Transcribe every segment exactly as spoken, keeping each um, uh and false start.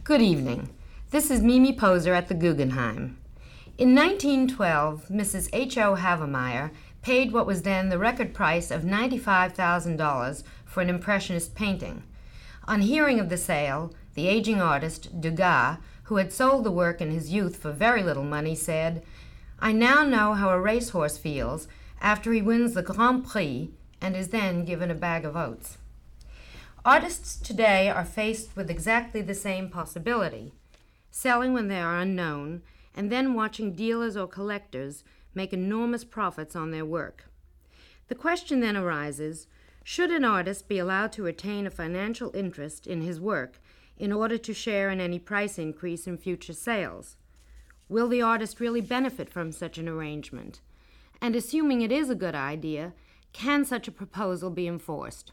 Good evening. This is Mimi Poser at the Guggenheim. In nineteen twelve, Missus H O Havemeyer paid what was then the record price of ninety-five thousand dollars for an Impressionist painting. On hearing of the sale, the aging artist, Degas, who had sold the work in his youth for very little money, said, "I now know how a racehorse feels after he wins the Grand Prix and is then given a bag of oats." Artists today are faced with exactly the same possibility, selling when they are unknown, and then watching dealers or collectors make enormous profits on their work. The question then arises, should an artist be allowed to retain a financial interest in his work in order to share in any price increase in future sales? Will the artist really benefit from such an arrangement? And assuming it is a good idea, can such a proposal be enforced?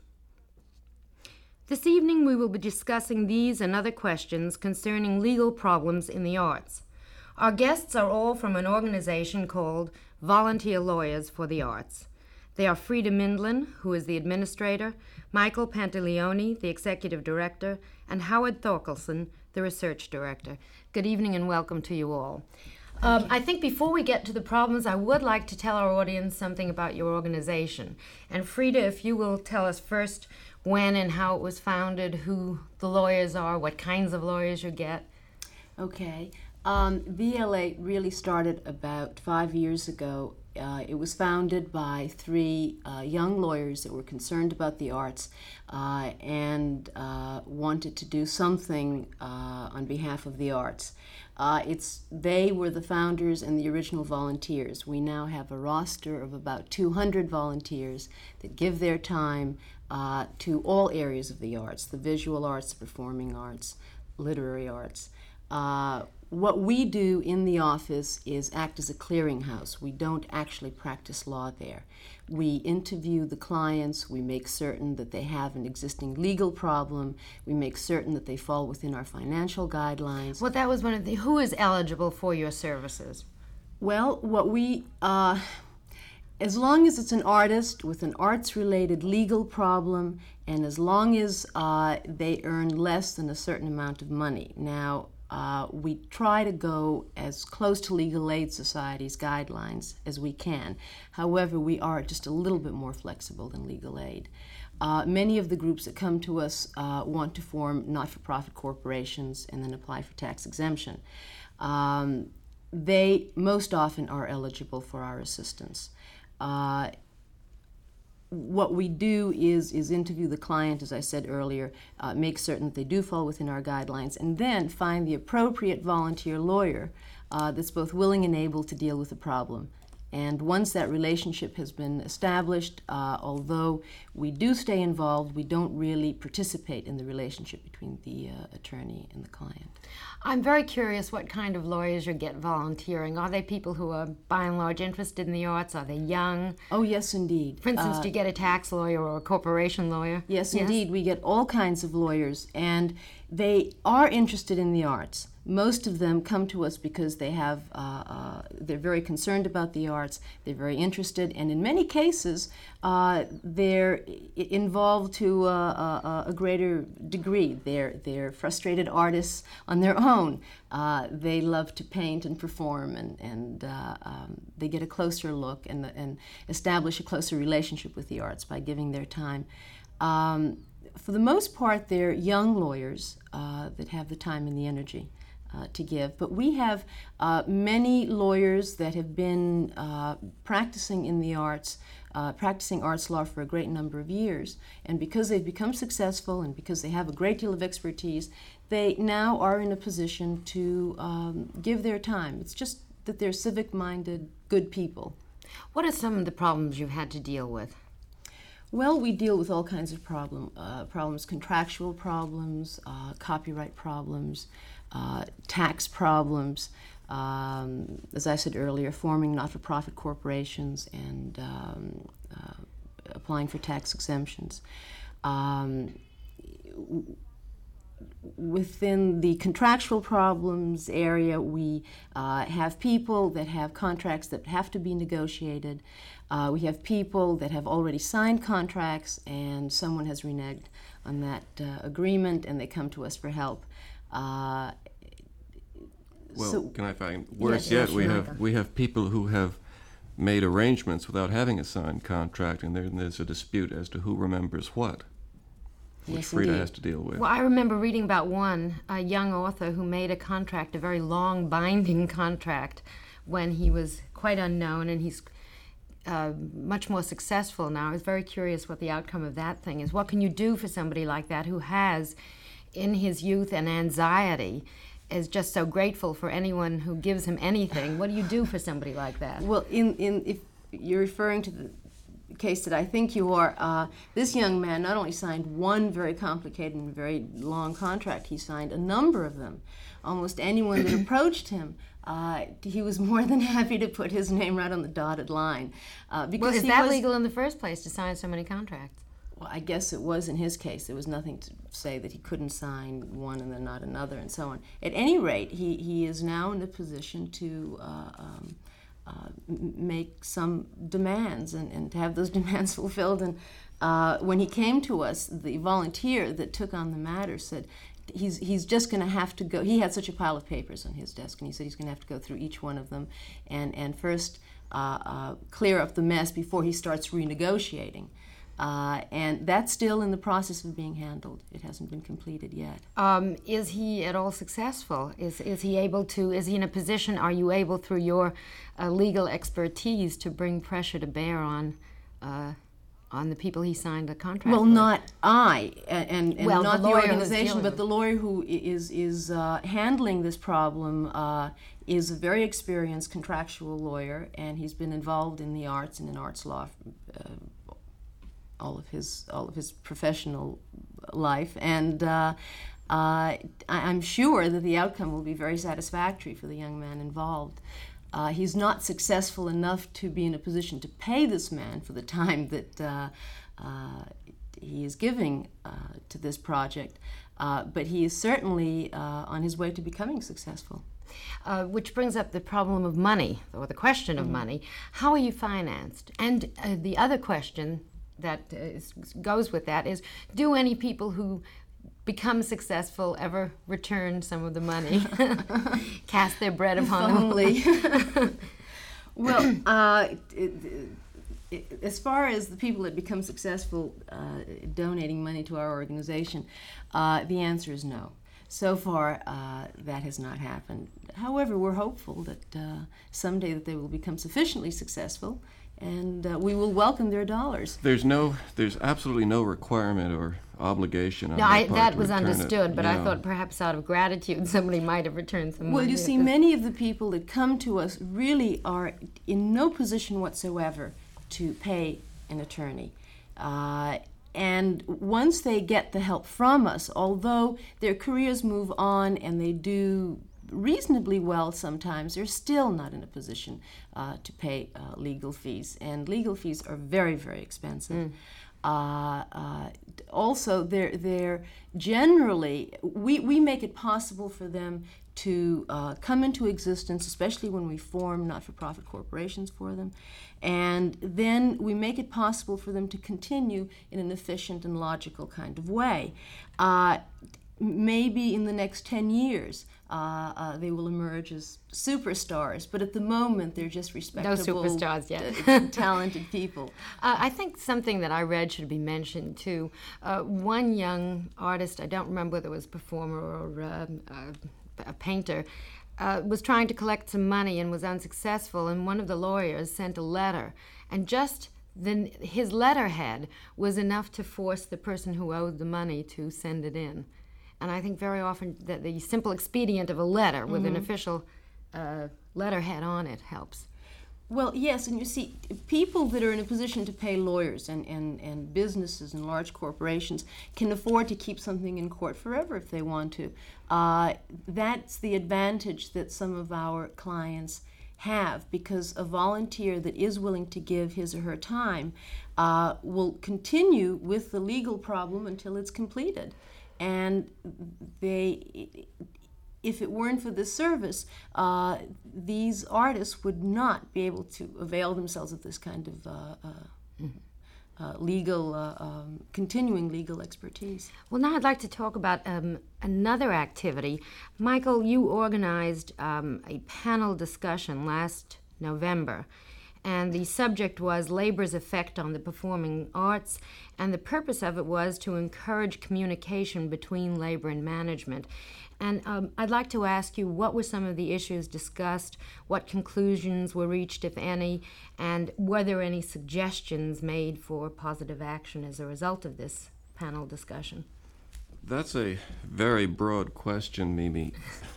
This evening we will be discussing these and other questions concerning legal problems in the arts. Our guests are all from an organization called Volunteer Lawyers for the Arts. They are Frida Mindlin, who is the administrator, Michael Pantaleone, the executive director, and Howard Thorkelson, the research director. Good evening and welcome to you all. Um, I think before we get to the problems, I would like to tell our audience something about your organization. And Frida, if you will tell us first when and how it was founded, who the lawyers are, what kinds of lawyers you get. Okay. Um, V L A really started about five years ago. Uh, it was founded by three uh, young lawyers that were concerned about the arts uh, and uh, wanted to do something uh, on behalf of the arts. Uh, it's they were the founders and the original volunteers. We now have a roster of about two hundred volunteers that give their time uh, to all areas of the arts, the visual arts, the performing arts, literary arts. Uh, what we do in the office is act as a clearinghouse. We don't actually practice law there. We interview the clients. We make certain that they have an existing legal problem. We make certain that they fall within our financial guidelines. Well, that was one of the, who is eligible for your services? Well, what we, uh, as long as it's an artist with an arts-related legal problem, and as long as uh, they earn less than a certain amount of money. Now, Uh, we try to go as close to Legal Aid Society's guidelines as we can. However, we are just a little bit more flexible than Legal Aid. Uh, many of the groups that come to us uh, want to form not-for-profit corporations and then apply for tax exemption. Um, they most often are eligible for our assistance. Uh, What we do is, is interview the client, as I said earlier, uh, make certain that they do fall within our guidelines, and then find the appropriate volunteer lawyer uh, that's both willing and able to deal with the problem. And once that relationship has been established, uh, although we do stay involved, we don't really participate in the relationship between the uh, attorney and the client. I'm very curious what kind of lawyers you get volunteering. Are they people who are by and large interested in the arts? Are they young? Oh, yes, indeed. For instance, uh, do you get a tax lawyer or a corporation lawyer? Yes, yes, indeed. We get all kinds of lawyers, and they are interested in the arts. Most of them come to us because they have, uh, uh, they're very concerned about the arts, they're very interested, and in many cases, uh, they're involved to uh, a, a greater degree. They're, they're frustrated artists on their own. Uh, they love to paint and perform, and, and uh, um, they get a closer look and, and establish a closer relationship with the arts by giving their time. Um, for the most part, they're young lawyers uh, that have the time and the energy Uh, to give. But we have uh, many lawyers that have been uh, practicing in the arts, uh, practicing arts law for a great number of years. And because they've become successful and because they have a great deal of expertise, they now are in a position to um, give their time. It's just that they're civic-minded, good people. What are some of the problems you've had to deal with? Well, we deal with all kinds of problem, uh, problems, contractual problems, uh, copyright problems, uh, tax problems, um, as I said earlier, forming not-for-profit corporations and um, uh, applying for tax exemptions. Um, within the contractual problems area, we uh, have people that have contracts that have to be negotiated. Uh, we have people that have already signed contracts and someone has reneged on that uh, agreement and they come to us for help. Uh, well, so, can I find worse yes, yet? yes, we sure. have we have people who have made arrangements without having a signed contract, and there, there's a dispute as to who remembers what, which Yes, Frida indeed. has to deal with. Well, I remember reading about one, a young author who made a contract, a very long binding contract, when he was quite unknown, and he's uh, much more successful now. I was very curious what the outcome of that thing is. What can you do for somebody like that who has, in his youth and anxiety, is just so grateful for anyone who gives him anything? What do you do for somebody like that? Well, in, in if you're referring to the case that I think you are, uh, this young man not only signed one very complicated and very long contract, he signed a number of them. Almost anyone that approached him, uh, he was more than happy to put his name right on the dotted line. Uh, because Well, is he that was, legal in the first place, to sign so many contracts? Well, I guess it was in his case. There was nothing to say that he couldn't sign one and then not another and so on. At any rate, he, he is now in a position to uh, um, uh, m- make some demands and, and to have those demands fulfilled. And uh, when he came to us, the volunteer that took on the matter said, He's he's just going to have to go. He had such a pile of papers on his desk, and he said he's going to have to go through each one of them and, and first uh, uh, clear up the mess before he starts renegotiating. Uh, and that's still in the process of being handled. It hasn't been completed yet. Um, is he at all successful? Is is he able to, is he in a position, are you able through your uh, legal expertise to bring pressure to bear on uh, on the people he signed a contract Well, with? not I, and, and, and Well, not the the, lawyer who's organization, dealing but with the lawyer who i- is is uh, handling this problem uh, is a very experienced contractual lawyer, and he's been involved in the arts and in arts law uh, all of his all of his professional life, and uh, uh, I- I'm sure that the outcome will be very satisfactory for the young man involved. Uh, he's not successful enough to be in a position to pay this man for the time that uh, uh, he is giving uh, to this project, uh, but he is certainly uh, on his way to becoming successful. Uh, which brings up the problem of money, or the question of money. How are you financed? And uh, the other question that uh, is, goes with that is, do any people who become successful ever return some of the money, cast their bread upon them? Only. Well, uh, it, it, as far as the people that become successful uh, donating money to our organization, uh, the answer is no. So far, uh, that has not happened. However, we're hopeful that uh, someday that they will become sufficiently successful, and uh, we will welcome their dollars. There's no, there's absolutely no requirement or obligation on No, their I, part that to was return it. understood, but I Yeah. thought perhaps out of gratitude somebody might have returned some Well, money. you see, many of the people that come to us really are in no position whatsoever to pay an attorney. Uh, and once they get the help from us, although their careers move on and they do reasonably well sometimes, they're still not in a position uh, to pay uh, legal fees. And legal fees are very, very expensive. Mm. Uh, uh, also, they're, they're generally, we, we make it possible for them to uh, come into existence, especially when we form not-for-profit corporations for them. And then we make it possible for them to continue in an efficient and logical kind of way. Uh, maybe in the next ten years, uh, uh, they will emerge as superstars, but at the moment they're just respectable, superstars yet. uh, talented people. Uh, I think something that I read should be mentioned too. Uh, one young artist, I don't remember whether it was a performer or uh, uh, a painter, uh, was trying to collect some money and was unsuccessful, and one of the lawyers sent a letter, and just the, his letterhead was enough to force the person who owed the money to send it in. And I think very often that the simple expedient of a letter with Mm-hmm. an official uh, letterhead on it helps. Well, yes, and you see, people that are in a position to pay lawyers and, and, and businesses and large corporations can afford to keep something in court forever if they want to. Uh, that's the advantage that some of our clients have, because a volunteer that is willing to give his or her time uh, will continue with the legal problem until it's completed. and they, if it weren't for this service, uh, these artists would not be able to avail themselves of this kind of uh, uh, mm-hmm. uh, legal, uh, um, continuing legal expertise. Well, now I'd like to talk about um, another activity. Michael, you organized um, a panel discussion last November, and the subject was labor's effect on the performing arts, and the purpose of it was to encourage communication between labor and management. And um, I'd like to ask you, what were some of the issues discussed, what conclusions were reached, if any, and were there any suggestions made for positive action as a result of this panel discussion? That's a very broad question, Mimi.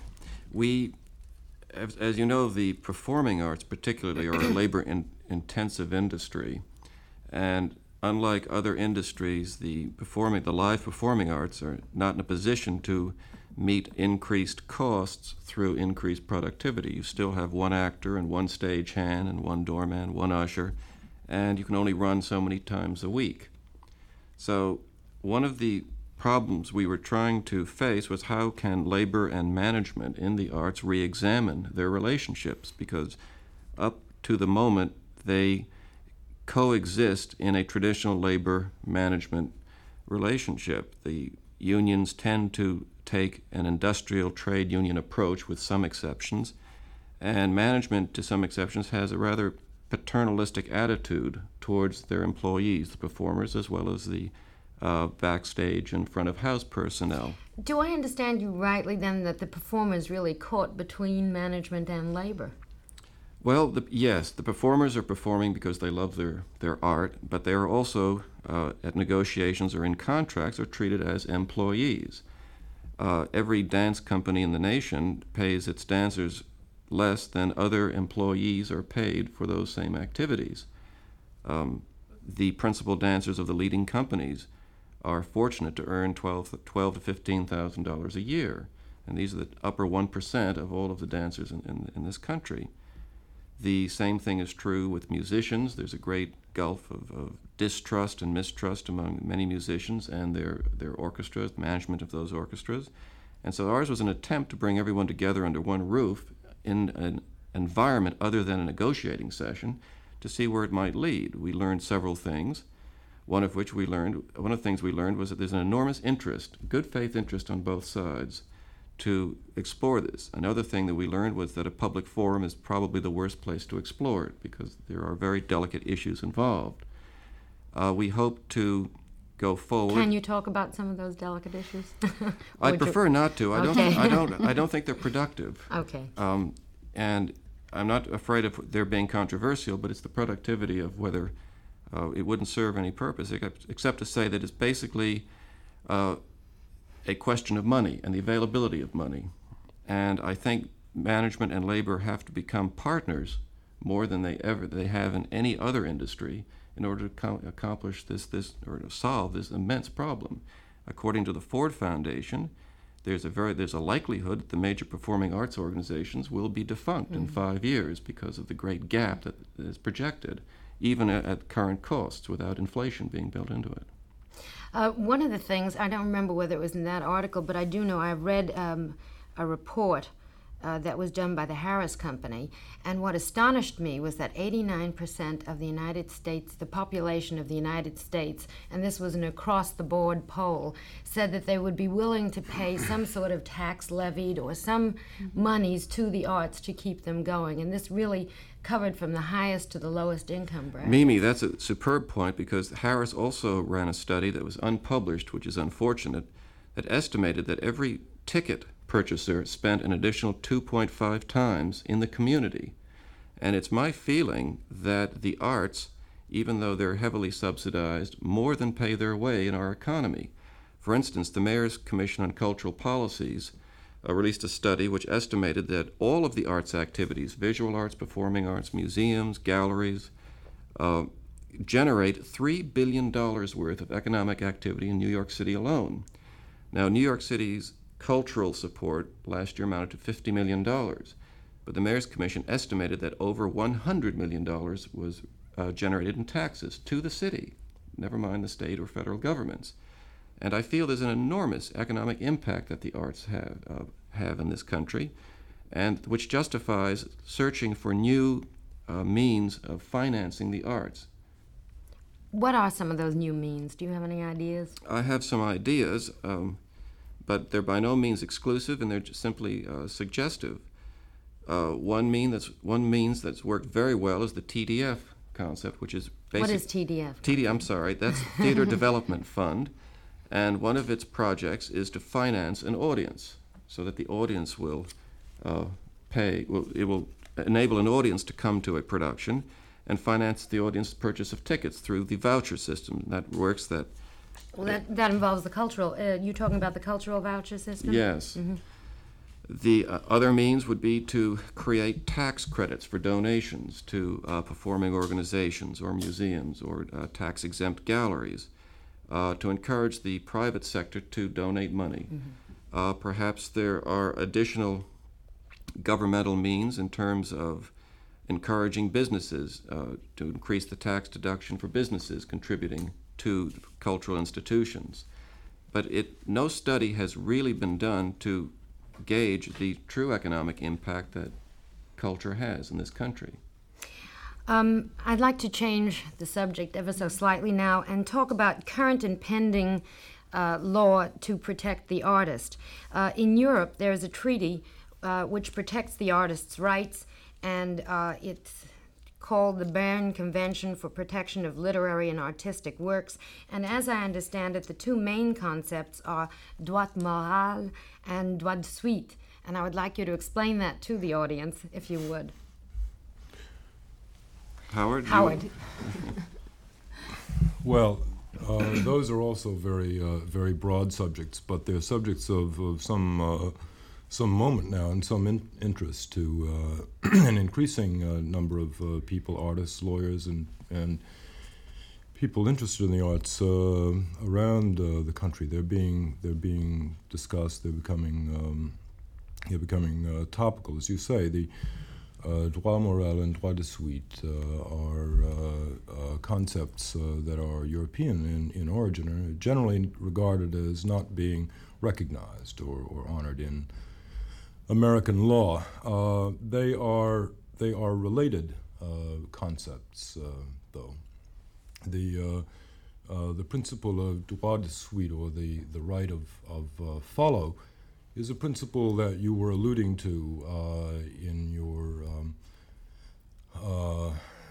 We, as, as you know, the performing arts particularly are a labor-intensive industry, and unlike other industries, the performing, the live performing arts are not in a position to meet increased costs through increased productivity. You still have one actor and one stagehand and one doorman, one usher, and you can only run so many times a week. So one of the problems we were trying to face was how can labor and management in the arts re-examine their relationships, because up to the moment they coexist in a traditional labor management relationship. The unions tend to take an industrial trade union approach with some exceptions, and management, to some exceptions, has a rather paternalistic attitude towards their employees, the performers, as well as the uh, backstage and front of house personnel. Do I understand you rightly then that the performers really caught between management and labor? Well, the, yes, the performers are performing because they love their, their art, but they are also, uh, at negotiations or in contracts, are treated as employees. Uh, every dance company in the nation pays its dancers less than other employees are paid for those same activities. Um, the principal dancers of the leading companies are fortunate to earn twelve to fifteen thousand dollars a year, and these are the upper one percent of all of the dancers in, in, in this country. The same thing is true with musicians. There's a great gulf of, of distrust and mistrust among many musicians and their, their orchestras, the management of those orchestras. And so ours was an attempt to bring everyone together under one roof in an environment other than a negotiating session to see where it might lead. We learned several things, one of which we learned, one of the things we learned was that there's an enormous interest, good faith interest on both sides, to explore this. Another thing that we learned was that a public forum is probably the worst place to explore it because there are very delicate issues involved. Uh, we hope to go forward. Can you talk about some of those delicate issues? I'd prefer you... not to. I okay. don't. I don't. I don't think they're productive. Okay. Um, and I'm not afraid of their being controversial, but it's the productivity of whether uh, it wouldn't serve any purpose, except to say that it's basically Uh, a question of money and the availability of money. And I think management and labor have to become partners more than they ever they have in any other industry in order to co- accomplish this this or to solve this immense problem. According to the Ford Foundation, there's a very there's a likelihood that the major performing arts organizations will be defunct mm-hmm. in five years because of the great gap that is projected, even at, at current costs, without inflation being built into it. Uh, one of the things, I don't remember whether it was in that article, but I do know I read um, a report uh, that was done by the Harris Company, and what astonished me was that eighty-nine percent of the United States, the population of the United States, and this was an across-the-board poll, said that they would be willing to pay some sort of tax levied or some mm-hmm. monies to the arts to keep them going, and this really covered from the highest to the lowest income bracket. Mimi, that's a superb point, because Harris also ran a study that was unpublished, which is unfortunate, that estimated that every ticket purchaser spent an additional two point five times in the community. And it's my feeling that the arts, even though they're heavily subsidized, more than pay their way in our economy. For instance, the Mayor's Commission on Cultural Policies Uh, released a study which estimated that all of the arts activities, visual arts, performing arts, museums, galleries, uh, generate three billion dollars worth of economic activity in New York City alone. Now, New York City's cultural support last year amounted to fifty million dollars, but the Mayor's Commission estimated that over one hundred million dollars was uh, generated in taxes to the city, never mind the state or federal governments. And I feel there's an enormous economic impact that the arts have, uh, have in this country, and which justifies searching for new uh, means of financing the arts. What are some of those new means? Do you have any ideas? I have some ideas, um, but they're by no means exclusive, and they're just simply uh, suggestive. Uh, one mean that's one means that's worked very well is the T D F concept, which is basic. What is T D F? T D. I'm sorry, that's Theater Development Fund, and one of its projects is to finance an audience, so that the audience will uh, pay. Will, it will enable an audience to come to a production, and finance the audience's purchase of tickets through the voucher system. That works. That. Well, that that involves the cultural. Uh, you talking about the cultural voucher system? Yes. Mm-hmm. The uh, other means would be to create tax credits for donations to uh, performing organizations or museums or uh, tax-exempt galleries, uh, to encourage the private sector to donate money. Mm-hmm. Uh, perhaps there are additional governmental means in terms of encouraging businesses uh, to increase the tax deduction for businesses contributing to cultural institutions. But it, no study has really been done to gauge the true economic impact that culture has in this country. Um, I'd like to change the subject ever so slightly now and talk about current and pending uh, law to protect the artist. Uh, in Europe, there is a treaty uh, which protects the artist's rights, and uh, it's called the Berne Convention for Protection of Literary and Artistic Works. And as I understand it, the two main concepts are droit moral and droit de suite. And I would like you to explain that to the audience, if you would. Howard? Howard. You... Well, uh, those are also very, uh, very broad subjects, but they're subjects of, of some uh, some moment now and some in- interest to uh, an increasing uh, number of uh, people, artists, lawyers, and and people interested in the arts uh, around uh, the country. They're being they're being discussed. They're becoming um, they're becoming uh, topical, as you say. The uh, droit moral and droit de suite uh, are uh, uh, concepts uh, that are European in, in origin, and are generally regarded as not being recognized or, or honored in American law. Uh, they are they are related uh, concepts, uh, though. The uh, uh, the principle of droit de suite, or the, the right of of uh, follow, is a principle that you were alluding to uh, in your um, uh,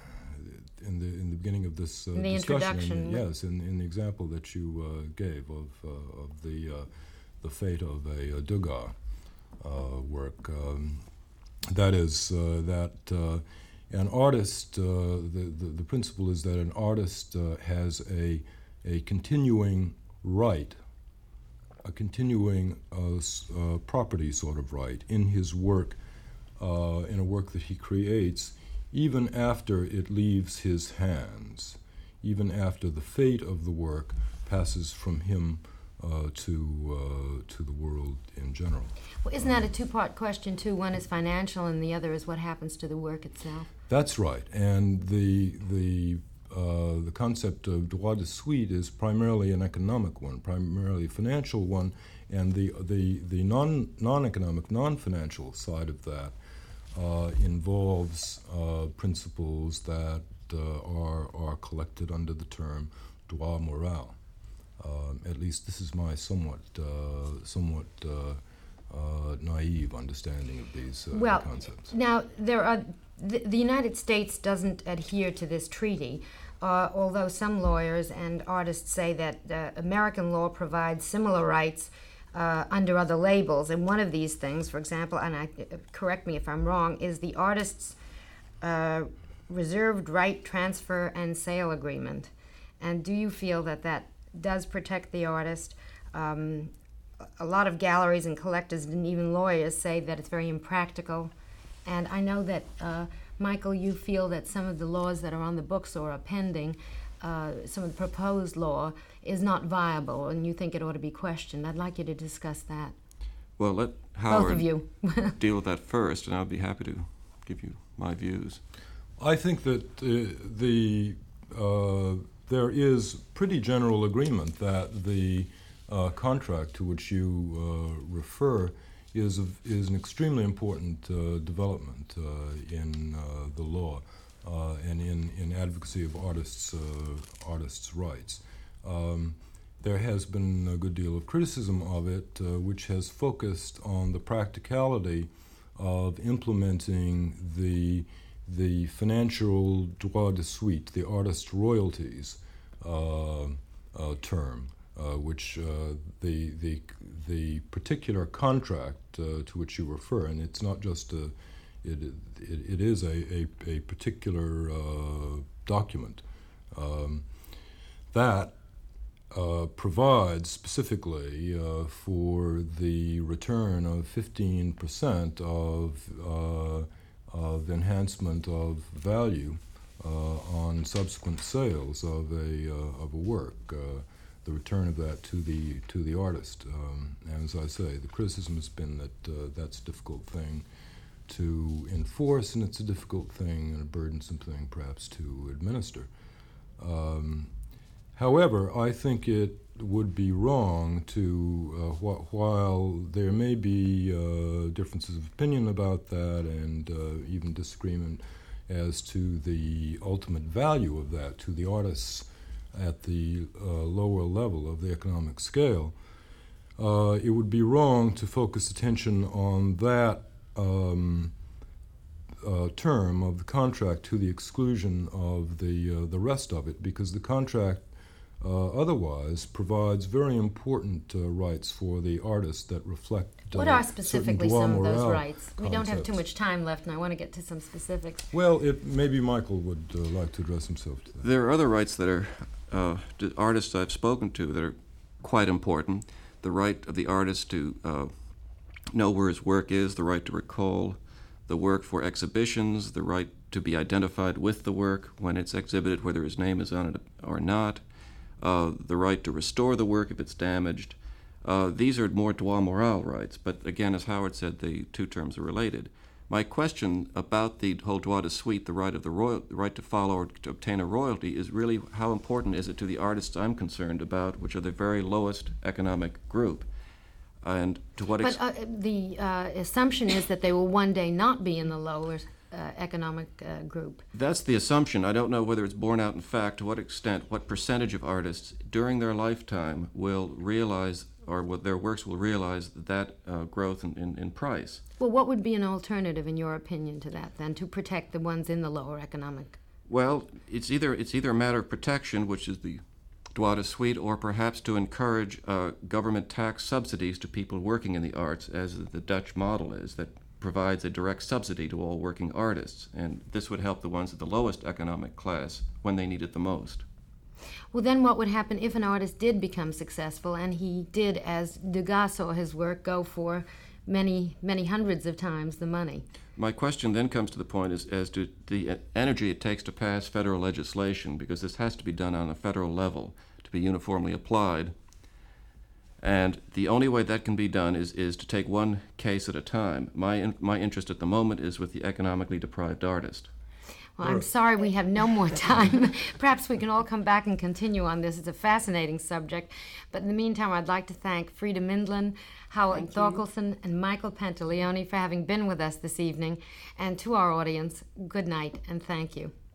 in the in the beginning of this uh, in the discussion. introduction. In, yes, in, in the example that you uh, gave of uh, of the uh, the fate of a, a Degas uh, work. Um, that is uh, that. Uh, An artist, uh, the, the, the principle is that an artist uh, has a, a continuing right, a continuing uh, uh, property sort of right in his work, uh, in a work that he creates, even after it leaves his hands, even after the fate of the work passes from him uh, to uh, to the world in general. Well, isn't that a two-part question, too? One is financial, and the other is what happens to the work itself. That's right, and the the uh, the concept of droit de suite is primarily an economic one, primarily a financial one, and the the the non non-economic, non-financial side of that uh, involves uh, principles that uh, are are collected under the term droit moral. Um, at least this is my somewhat uh, somewhat uh, uh, naive understanding of these uh, well, concepts. Now there are. The, the United States doesn't adhere to this treaty, uh, although some lawyers and artists say that uh, American law provides similar rights uh, under other labels. And one of these things, for example, and I, correct me if I'm wrong, is the artist's uh, reserved right transfer and sale agreement. And do you feel that that does protect the artist? Um, a lot of galleries and collectors and even lawyers say that it's very impractical. And I know that, uh, Michael, you feel that some of the laws that are on the books or are pending, uh, some of the proposed law, is not viable, and you think it ought to be questioned. I'd like you to discuss that. Well, let Howard Both of you. deal with that first, and I'll be happy to give you my views. I think that uh, the uh, there is pretty general agreement that the uh, contract to which you uh, refer is, a, is an extremely important uh, development uh, in uh, the law uh, and in, in advocacy of artists' uh, artists' rights. Um, there has been a good deal of criticism of it, uh, which has focused on the practicality of implementing the the financial droit de suite, the artist royalties uh, uh, term, uh, which uh, the the the particular contract uh, to which you refer, and it's not just a, it it, it is a a, a particular uh, document um, that uh, provides specifically uh, for the return of fifteen percent of uh, of enhancement of value uh, on subsequent sales of a uh, of a work, uh, the return of that to the to the artist. Um, and as I say, the criticism has been that uh, that's a difficult thing to enforce, and it's a difficult thing and a burdensome thing perhaps to administer. Um, however, I think it would be wrong to, uh, wh- while there may be uh, differences of opinion about that and uh, even disagreement as to the ultimate value of that to the artists at the uh, lower level of the economic scale, uh, it would be wrong to focus attention on that um, uh, term of the contract to the exclusion of the, uh, the rest of it, because the contract Uh, otherwise provides very important uh, rights for the artist that reflect uh, What are specifically certain some of those droit rights? We don't have too concepts. much time left, and I want to get to some specifics. Well, if maybe Michael would uh, like to address himself to that. There are other rights that are uh, to artists I've spoken to that are quite important. The right of the artist to uh, know where his work is, the right to recall the work for exhibitions, the right to be identified with the work when it's exhibited, whether his name is on it or not. Uh, the right to restore the work if it's damaged. Uh, these are more droit moral rights, but again, as Howard said, the two terms are related. My question about the whole droit de suite, the right of the royal, the right to follow or to obtain a royalty, is really how important is it to the artists I'm concerned about, which are the very lowest economic group, and to what But extent. uh, the uh, assumption is that they will one day not be in the lower uh, economic uh, group. That's the assumption. I don't know whether it's borne out in fact, to what extent, what percentage of artists during their lifetime will realize, or what their works will realize, that uh, growth in, in, in price. Well, what would be an alternative, in your opinion, to that, then, to protect the ones in the lower economic? Well, it's either it's either a matter of protection, which is the droit de suite, or perhaps to encourage uh, government tax subsidies to people working in the arts, as the Dutch model is, that provides a direct subsidy to all working artists. And this would help the ones at the lowest economic class when they need it the most. Well, then what would happen if an artist did become successful and he did, as Degas saw his work, go for many, many hundreds of times the money? My question then comes to the point is, as to the energy it takes to pass federal legislation, because this has to be done on a federal level to be uniformly applied. And the only way that can be done is, is to take one case at a time. My, in, my interest at the moment is with the economically deprived artist. Well, I'm sorry we have no more time. Perhaps we can all come back and continue on this. It's a fascinating subject. But in the meantime, I'd like to thank Frida Mindlin, Howard Thorkelson, and Michael Pantaleone for having been with us this evening. And to our audience, good night and thank you.